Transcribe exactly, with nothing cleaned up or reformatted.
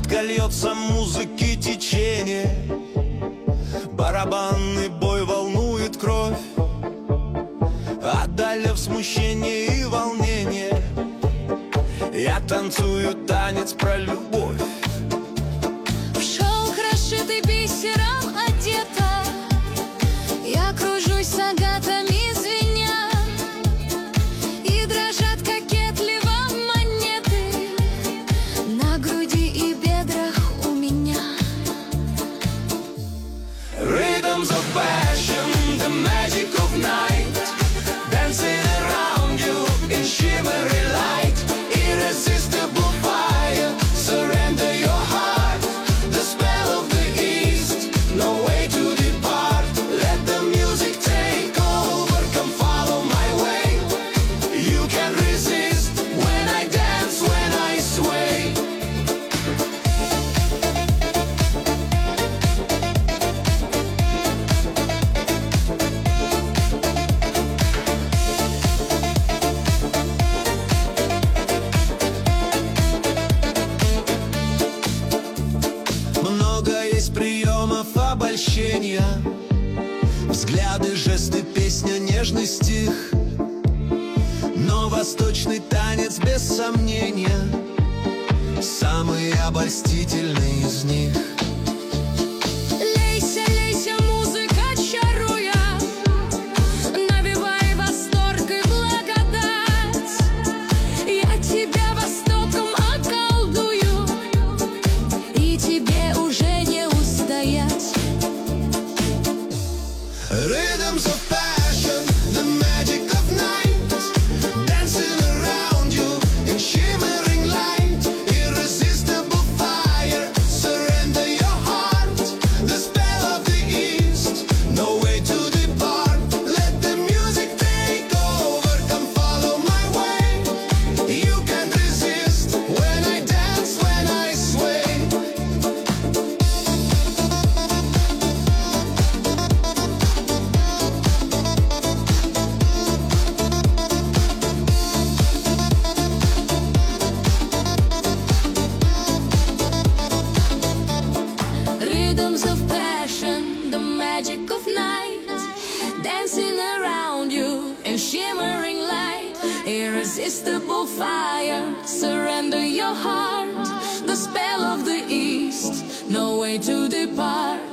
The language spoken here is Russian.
Сладко льется музыки течение, барабанный бой волнует кровь. Одолев смущение и волнение, я танцую танец про любовь. В шелк, расшитый бисером одета, я кружусь с агатами звеня, и дрожат кокетливо монеты на груди и бедрах у меня. Rhythms of passion, the magic of night, dancing around you in shimmery light. Irresistible fire, surrender your heart. The spell of the east, no way to depart. Let the music take over, come follow my way. You can't resist when I dance, when I sway. Много есть приемов обольщения, взгляды, жесты, песня, нежный стих. Но восточный танец, без сомнения, самый обольстительный из них. Лейся, лейся, музыка чаруя, навевай восторг и благодать. Я тебя востоком околдую, и тебе уже не устоять. Rhythms of passion, the magic of night, dancing around you in shimmering light. Irresistible fire, surrender your heart. The spell of the east, no way to depart. Let the music take over, come follow my way. You can't resist when I dance, when I sway. Rhythms of passion, the magic of night, dancing around you in shimmering light. Irresistible fire, surrender your heart. The spell of the east, no way to depart.